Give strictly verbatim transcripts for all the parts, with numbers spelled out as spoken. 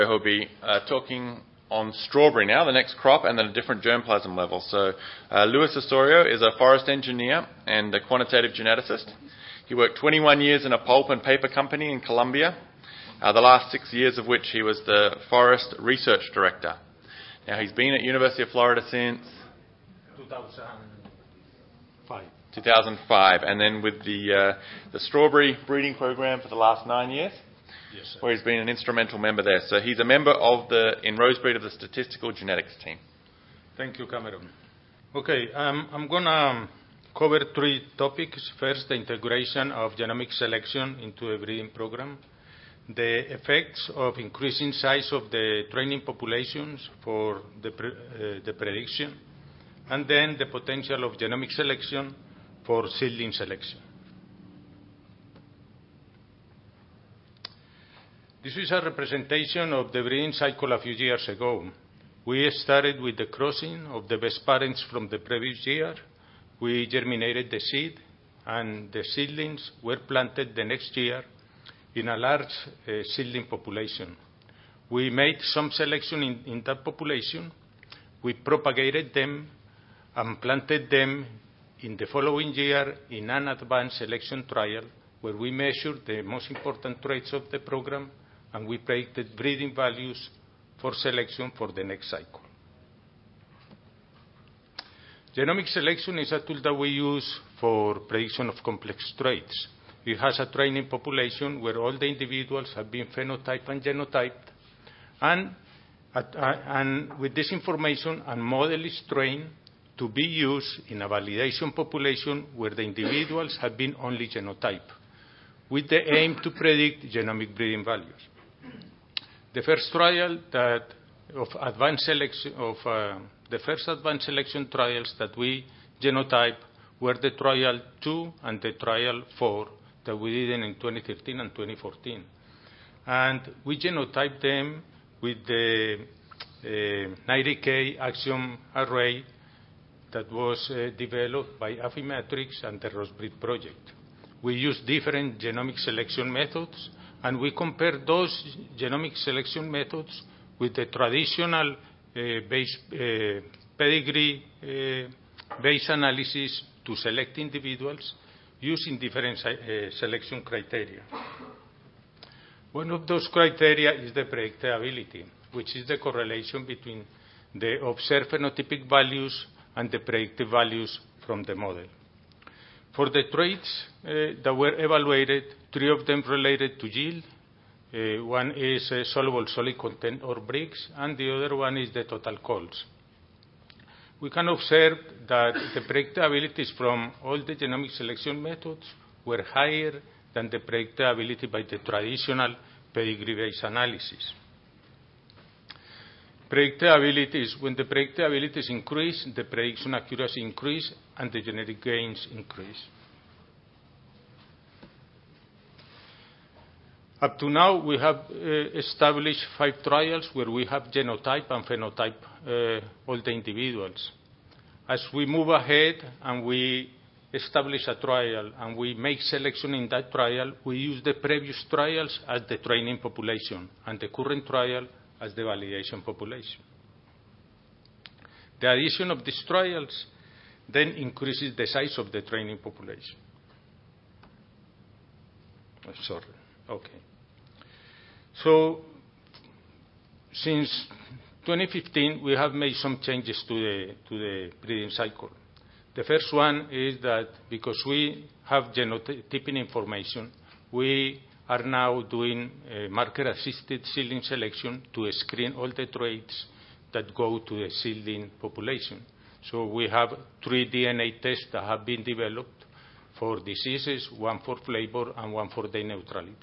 He'll be uh, talking on strawberry now, the next crop, and then a different germplasm level. So uh, Luis Osorio is a forest engineer and a quantitative geneticist. He worked twenty-one years in a pulp and paper company in Colombia, uh, the last six years of which he was the forest research director. Now he's been at University of Florida since two thousand five. two thousand five, and then with the uh, the strawberry breeding program for the last nine years. Yes, sir. Where he's been an instrumental member there. So he's a member of the, in Rosebreed, of the statistical genetics team. Thank you, Cameron. Okay, um, I'm going to cover three topics. First, the integration of genomic selection into a breeding program, the effects of increasing size of the training populations for the, pre, uh, the prediction, and then the potential of genomic selection for seedling selection. This is a representation of the breeding cycle a few years ago. We started with the crossing of the best parents from the previous year. We germinated the seed, and the seedlings were planted the next year in a large uh, seedling population. We made some selection in, in that population. We propagated them and planted them in the following year in an advanced selection trial where we measured the most important traits of the program, and we predicted breeding values for selection for the next cycle. Genomic selection is a tool that we use for prediction of complex traits. It has a training population where all the individuals have been phenotyped and genotyped, and, at, uh, and with this information, a model is trained to be used in a validation population where the individuals have been only genotyped, with the aim to predict genomic breeding values. The first trial that of advanced selection of uh, the first advanced selection trials that we genotyped were the trial two and the trial four that we did in twenty thirteen and twenty fourteen, and we genotyped them with the uh, ninety K axiom array that was uh, developed by Affymetrix and the Rosebreed project. We used different genomic selection methods, and we compared those genomic selection methods with the traditional uh, base, uh, pedigree uh, base analysis to select individuals using different uh, selection criteria. One of those criteria is the predictability, which is the correlation between the observed phenotypic values and the predicted values from the model. For the traits uh, that were evaluated, three of them related to yield. Uh, one is uh, soluble solid content or bricks, and the other one is the total calls. We can observe that the predictabilities from all the genomic selection methods were higher than the predictability by the traditional pedigree-based analysis. Predictabilities, when the predictabilities increase, the prediction accuracy increase, and the genetic gains increase. Up to now, we have uh, established five trials where we have genotype and phenotype uh, all the individuals. As we move ahead and we establish a trial and we make selection in that trial, we use the previous trials as the training population and the current trial as the validation population. The addition of these trials then increases the size of the training population. Oh, sorry. Okay. So, since twenty fifteen, we have made some changes to the, to the breeding cycle. The first one is that because we have genotyping information, we are now doing uh, marker-assisted seedling selection to screen all the traits that go to the seedling population. So we have three D N A tests that have been developed for diseases, one for flavor and one for day neutrality.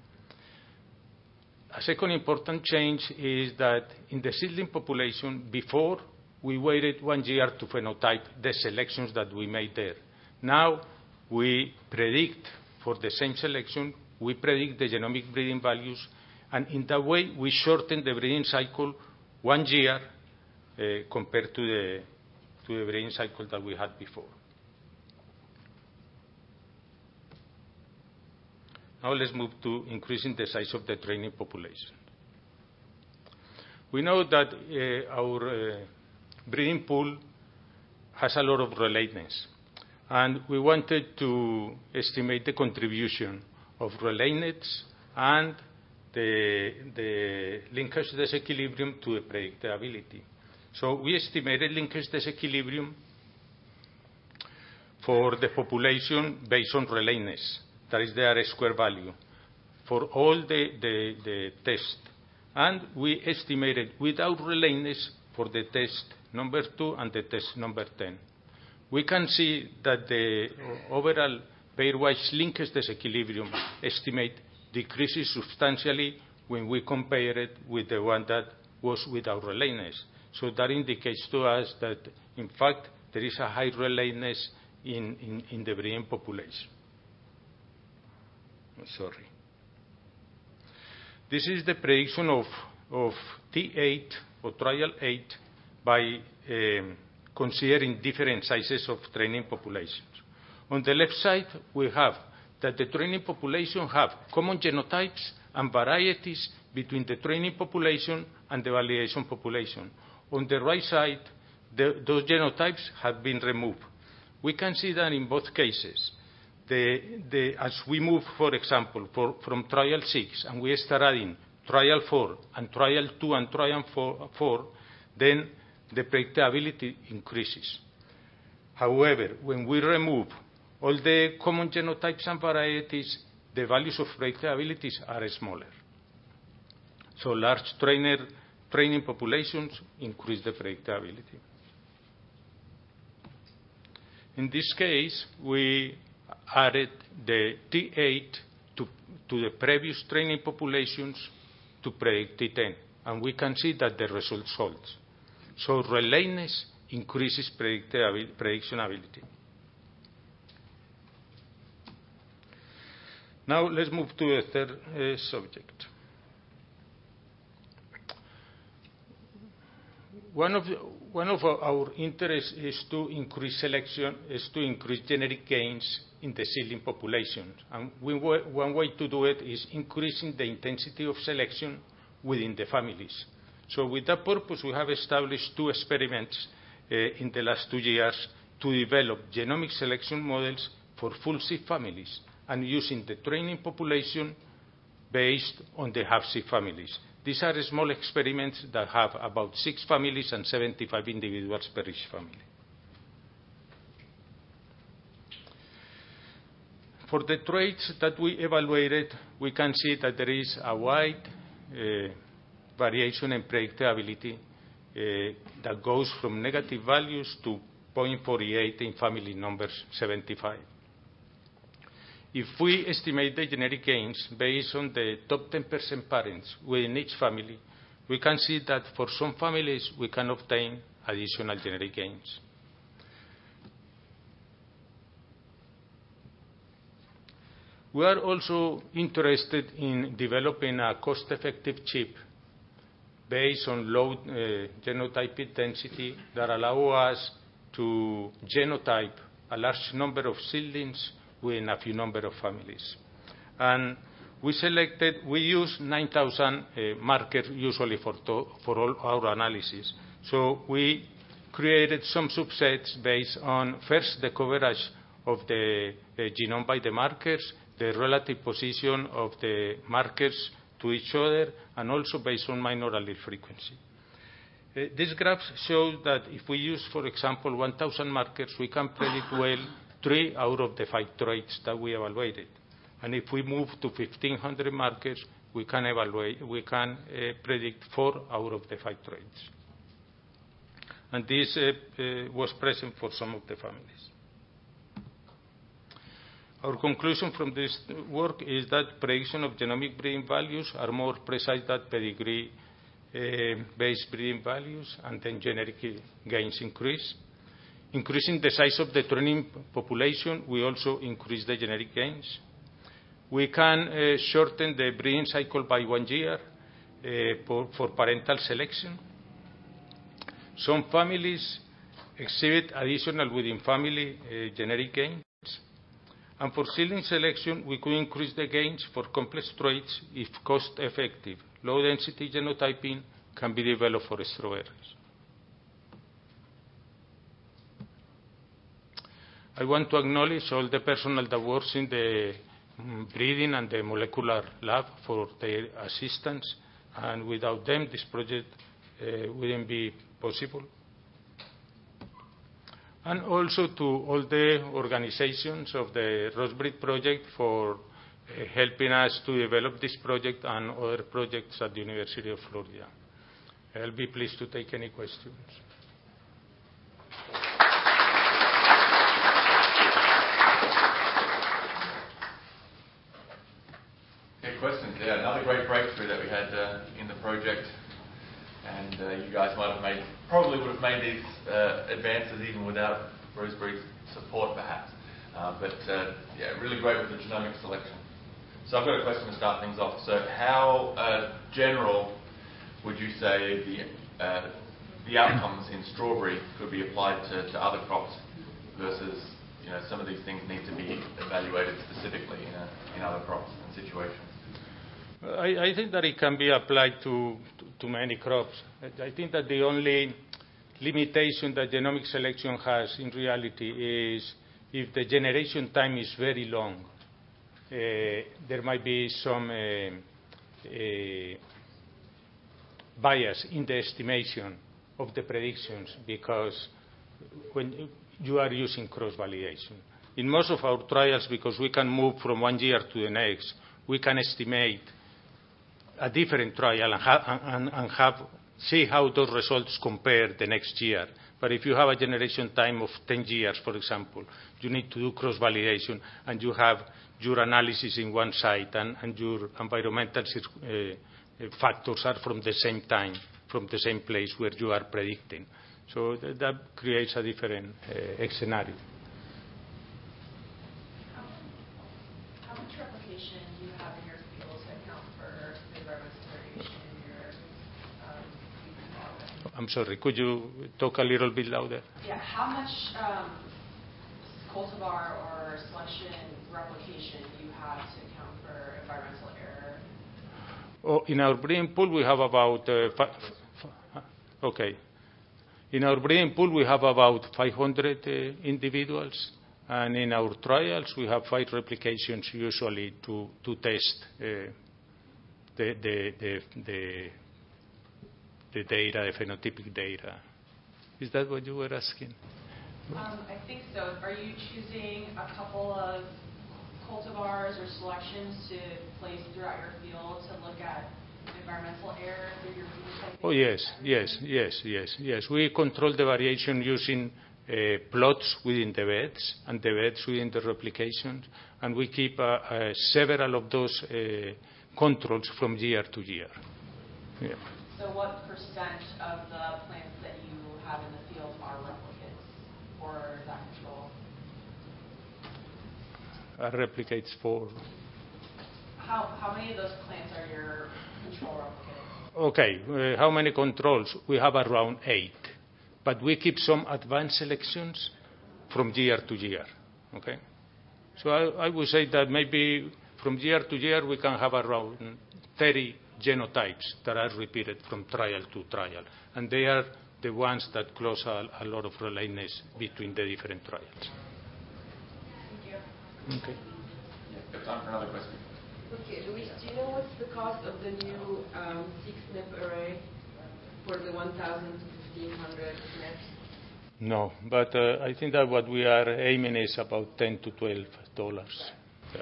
A second important change is that in the seedling population, before we waited one year to phenotype the selections that we made there. Now we predict for the same selection, we predict the genomic breeding values, and in that way we shorten the breeding cycle one year uh, compared to the, to the breeding cycle that we had before. Now let's move to increasing the size of the training population. We know that uh, our uh, breeding pool has a lot of relatedness, and we wanted to estimate the contribution of relatedness and the, the linkage disequilibrium to the predictability. So we estimated linkage disequilibrium for the population based on relatedness, that is the R square value, for all the, the, the tests. And we estimated without relatedness for the test number two and the test number ten. We can see that the overall pairwise linkage disequilibrium estimate decreases substantially when we compare it with the one that was without relatedness. So that indicates to us that, in fact, there is a high relatedness in, in, in the breeding population. Sorry. This is the prediction of, of T eight or trial eight by um, considering different sizes of training populations. On the left side, we have that the training population have common genotypes and varieties between the training population and the validation population. On the right side, the, those genotypes have been removed. We can see that in both cases. The, the, as we move, for example, for, from trial six, and we start adding trial four and trial two and trial four, four, then the predictability increases. However, when we remove all the common genotypes and varieties, the values of predictability are smaller. So large trainer, training populations increase the predictability. In this case, we added the T eight to, to the previous training populations to predict T ten, and we can see that the results hold. So relatedness increases prediction ability. Now let's move to the third uh, subject. One of, the, one of our interests is to increase selection, is to increase genetic gains in the seedling population. And we, one way to do it is increasing the intensity of selection within the families. So with that purpose, we have established two experiments uh, in the last two years to develop genomic selection models for full seed families and using the training population based on the half seed families. These are small experiments that have about six families and seventy-five individuals per each family. For the traits that we evaluated, we can see that there is a wide uh, variation in predictability uh, that goes from negative values to zero point four eight in family numbers seventy-five. If we estimate the genetic gains based on the top ten percent parents within each family, we can see that for some families we can obtain additional genetic gains. We are also interested in developing a cost-effective chip based on low uh, genotype density that allow us to genotype a large number of seedlings within a few number of families. And we selected, we use nine thousand uh, markers usually for, to, for all our analysis. So we created some subsets based on, first, the coverage of the uh, genome by the markers, the relative position of the markers to each other, and also based on minor allele frequency. Uh, these graphs show that if we use, for example, one thousand markers, we can predict well three out of the five traits that we evaluated. And if we move to fifteen hundred markers, we can evaluate, we can uh, predict four out of the five traits. And this uh, uh, was present for some of the families. Our conclusion from this work is that prediction of genomic breeding values are more precise than pedigree-based uh, breeding values, and then genetic gains increase. Increasing the size of the training population, we also increase the genetic gains. We can uh, shorten the breeding cycle by one year uh, for, for parental selection. Some families exhibit additional within family uh, genetic gains. And for seedling selection, we could increase the gains for complex traits if cost-effective, low-density genotyping can be developed for strawberries. I want to acknowledge all the personnel that works in the um, breeding and the molecular lab for their assistance, and without them this project uh, wouldn't be possible. And also to all the organizations of the Rosebreed project for uh, helping us to develop this project and other projects at the University of Florida. I'll be pleased to take any questions. Okay, questions? Yeah, another great breakthrough that we had uh, in the project. And uh, you guys might have made, probably would have made these uh, advances even without Rosebreed's support, perhaps. Uh, but uh, yeah, really great with the genomic selection. So I've got a question to start things off. So how uh, general would you say the uh, the outcomes in strawberry could be applied to, to other crops versus, you know, some of these things need to be evaluated specifically in, a, in other crops and situations? I, I think that it can be applied to, to, to many crops. I think that the only limitation that genomic selection has in reality is if the generation time is very long, uh, there might be some uh, uh, bias in the estimation of the predictions because when you are using cross-validation. In most of our trials, because we can move from one year to the next, we can estimate a different trial and, ha and, and have, see how those results compare the next year. But if you have a generation time of ten years, for example, you need to do cross-validation, and you have your analysis in one site, and, and your environmental uh, factors are from the same time, from the same place where you are predicting. So th that creates a different uh, scenario. I'm sorry, could you talk a little bit louder? Yeah, how much um, cultivar or selection replication do you have to account for environmental error? Oh, in our breeding pool, we have about, uh, okay. In our breeding pool, we have about five hundred uh, individuals, and in our trials, we have five replications usually to, to test uh, the, the, the, the the data, the phenotypic data. Is that what you were asking? Um, I think so. Are you choosing a couple of cultivars or selections to place throughout your field to look at environmental error through your phenotyping? Oh, yes, yes, yes, yes, yes. We control the variation using uh, plots within the beds and the beds within the replications, and we keep uh, uh, several of those uh, controls from year to year. Yeah. So what percent of the plants that you have in the field are replicates, or is that control? Are replicates for? How, how many of those plants are your control replicates? Okay, uh, how many controls? We have around eight, but we keep some advanced selections from year to year, okay? So I, I would say that maybe from year to year we can have around thirty genotypes that are repeated from trial to trial, and they are the ones that cause a, a lot of relatedness between the different trials. Thank you. Okay. Yeah, time for another question. Okay, Luis, do you know what's the cost of the new um, six N I P array for the one thousand to fifteen hundred N I Ps? No, but uh, I think that what we are aiming is about ten to twelve dollars. Yeah.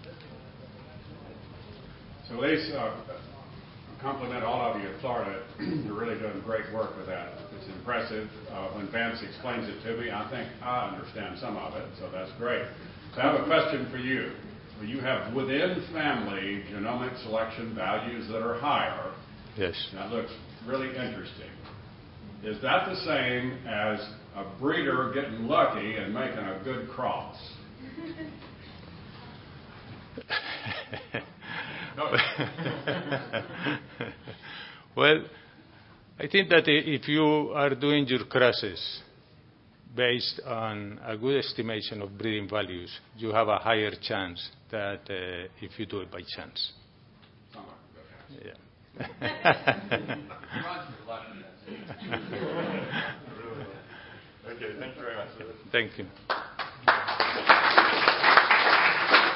So, Luis, uh, compliment all of you at Florida. You're really doing great work with that. It's impressive. Uh, when Vance explains it to me, I think I understand some of it, so that's great. So I have a question for you. You have within family genomic selection values that are higher. Yes. That looks really interesting. Is that the same as a breeder getting lucky and making a good cross? Well, I think that if you are doing your crosses based on a good estimation of breeding values, you have a higher chance that uh, if you do it by chance. Oh, Yeah. Okay, thank you very much. Thank you.